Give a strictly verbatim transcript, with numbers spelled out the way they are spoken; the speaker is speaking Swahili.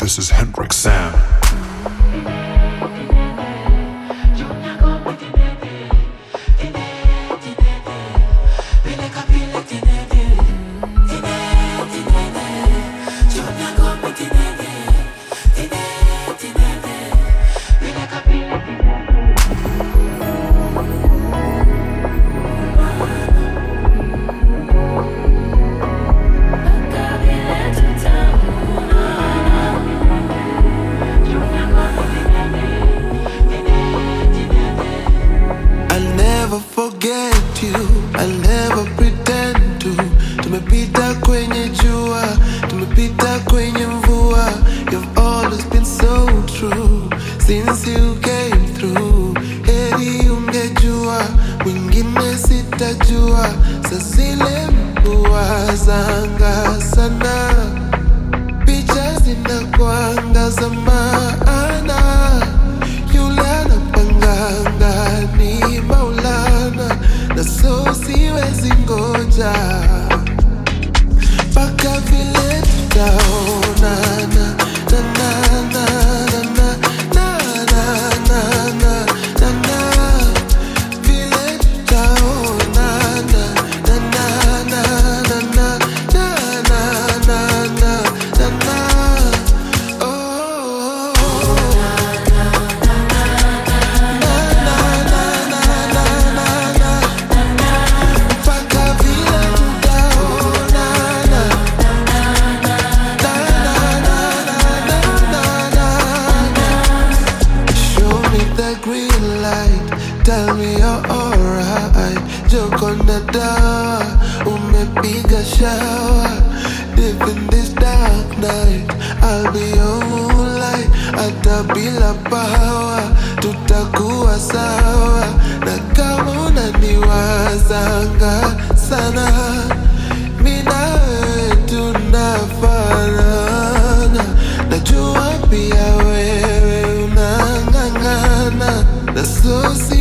This is Hendrik Sam. Forget you, I'll never pretend to. Tumepita kwenye jua, tumepita kwenye mvua. You've always been so true since you came through. Heri ungejua, mwingine sitajua. Sasile mvua zanga sana, picha zinakuanga za maana. Yule anapanganga ni Maulana, na so siwezi ngoja mpaka vile tutaonana. Na na na na na na na na na na vile tutaonana. Na na na na na na na na na na oh. Green light, tell me you're alright. Jokonda dawa, umepiga shower. Deep in this dark night, I'll be your moonlight. Hata bila power, tutakuwa sawa. Na kama unaniwazanga sana, mimi na wewe tunafanana. Najua pia wewe unang'ang'ana, na so